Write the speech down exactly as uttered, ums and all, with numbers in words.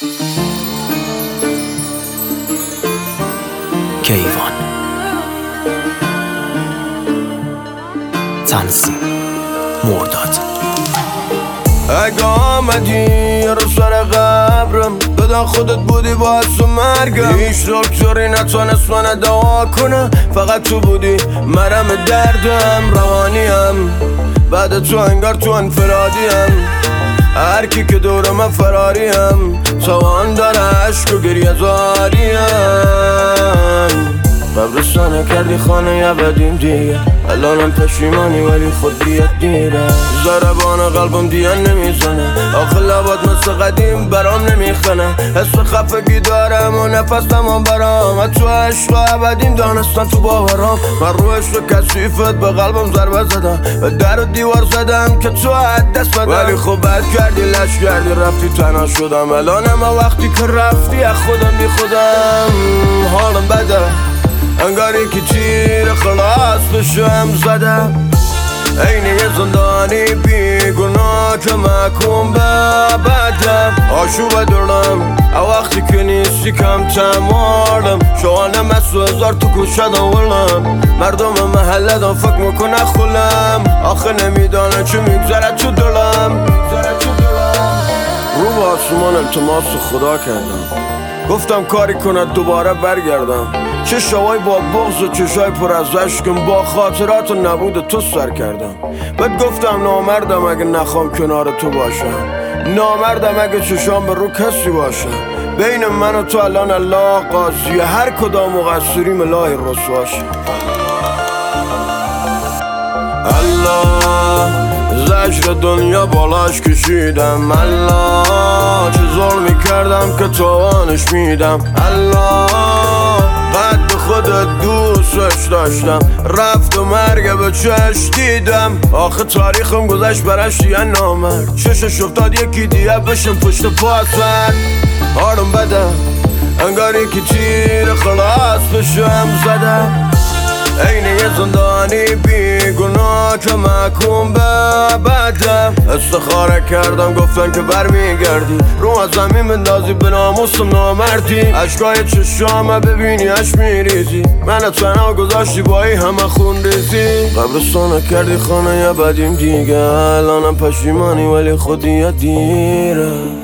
کیوان تنظیم مرداد. اگه آمدی یه رو سر قبرم بدن خودت بودی باعث و مرگم، هیچ دکتری نتونست من دوا کنه، فقط تو بودی مرهم دردم. روانیم بعد تو انگار تو انفرادیم، هر کی که دورم فراریم، توان داره عشق و گریه زاریم. قبرستانه کردی خانه ابدیم دیگه، الانم پشیمانی ولی خود بیاد دیره. ضربان قلبم دیگه نمیزنه، آخه لبات مثل قدیم برام نمیخنه. حس خفگی دارم و نفسم هم برام، تو عشق ابدیم دانستن تو باورام. من رو عشق کثیفت به قلبم ضربه زدم، به در و دیوار زدم که تو حد دست بدم. ولی خب بد کردی لش کردی رفتی تنها شدم، الانم وقتی که رفتی از خودم بی خودم. حالم بده انگار یکی تیر خلاص بشم زدم، عین یه زندانی بیگناه که محکوم به بدم. آشوب دلم وقتی که نیستی کم تمالم، شوانه مسو هزار تو کشدم ولم. مردم محله دم فکر میکنه خلم، آخه نمیدانه چه میگذره تو دلم. رو به آسمان التماس خدا کردم، گفتم کاری کنه دوباره برگردم. چه شوای با بغض و چشای پر از عشقم، با خاطرات و نبود تو سر کردم. بهت گفتم نامردم اگه نخوام کنار تو باشم، نامردم اگه چشام به رو کسی باشم. بین من و تو الان الله قاضی، هر کدام مقصریم الهی رسواشه. الله زجر دنیا بالاش کشیدم، الله چه ظلمی کردم که توانش میدم. الله قد خودت دوستش داشتم، رفت و مرگ به چش دیدم. آخه تاریخم گذشت برش دیگه نامرد، چشش افتاد یکی دیگه بشم پشت پاسد. حالم بده انگار یکی تیر خلاص بشم زدم، عین یه زندانی بیگناه که محکوم به بدم. استخاره کردم گفتن که برمیگردی، رو از زمین بندازی به ناموسم نامردی. عشقای چشامه ببینی اش میریزی، من تنها گذاشتی با ای همه خون ریزی. قبرستانه کردی خانه ابدیم دیگه، الانم پشیمانی ولی خودی دیره.